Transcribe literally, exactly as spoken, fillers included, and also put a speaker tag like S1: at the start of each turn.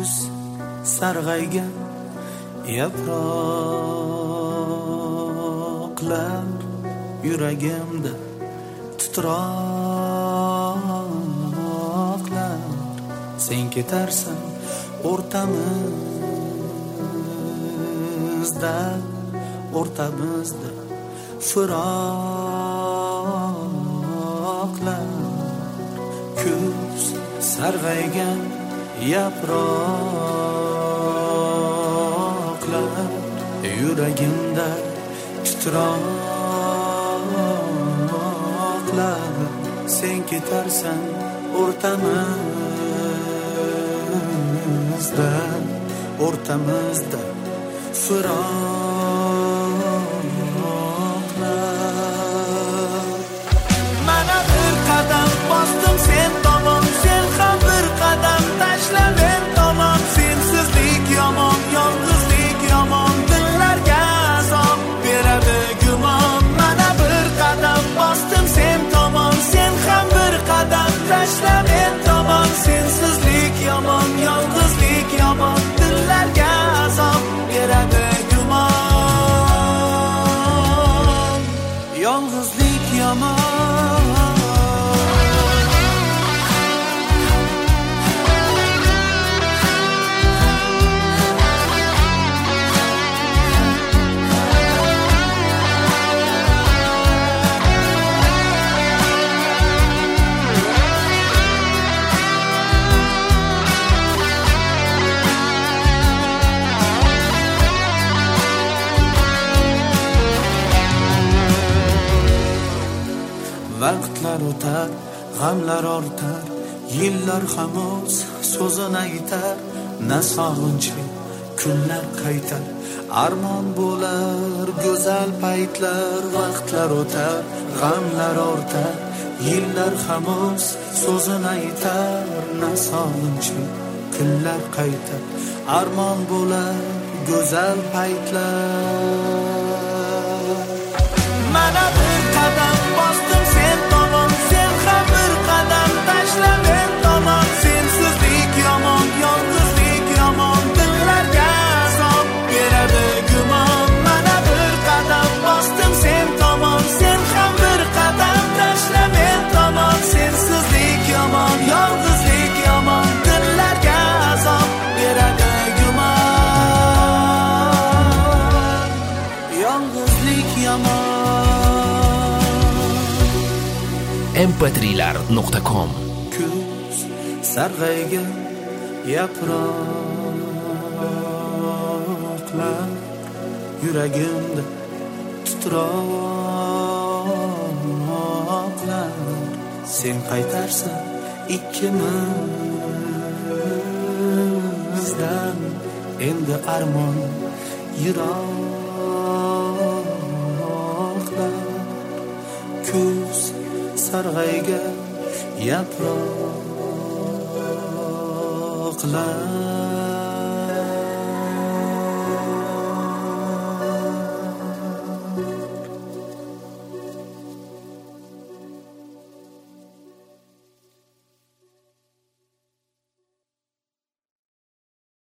S1: kuz sarg'aygan yaproqlar yuragimda titroqlar. Sen ketarsan o'rtamizda, o'rtamizda firoqlar. Kuz sarg'aygan yaproqlar yuragimda titroqlar. Sen ketarsan o'rtamizda, o'rtamizda firoqlar. Mana bir qadam bosdim sen tomon, sen ham bir qadam tashla men tomon. Sensizlik yomon, yolg'izlik yomon, dillarga azob beradi gumon. Mana bir qadam bosdim sen tomon, sen ham bir qadam tashla men tomon. Sensizlik yomon, yolg'izlik yomon, dillarga azob beradi gumon. Yolg'izlik yomon. Vaqtlar o'tar, g'amlar ortar, yillar hanuz so'zini aytar. Na sog'inchli kunlar qaytar, armon bo'lar go'zal paytlar. Vaqtlar o'tar, g'amlar ortar, yillar hanuz so'zini aytar. Na sog'inchli kunlar qaytar, armon bo'lar go'zal paytlar. Mana bir qadam bosdim sen tomon, sen ham bir qadam tashla men tomon. Sensizlik yomon, yolg'izlik yomon, dillarga azob beradi gumon. Mana bir qadam bosdim sen tomon, sen ham bir qadam tashla men tomon. Sensizlik yomon, yolg'izlik yomon, dillarga azob beradi gumon. Yolg'izlik yomon.
S2: em pe tri lar nuqta com.
S1: Kuz sarg'aygan yaproqlar yuragimda titroqlar. Sen qaytarsan ikkimizdan, endi armon yiroqlar. Kuz sarg'aygan yaproqlar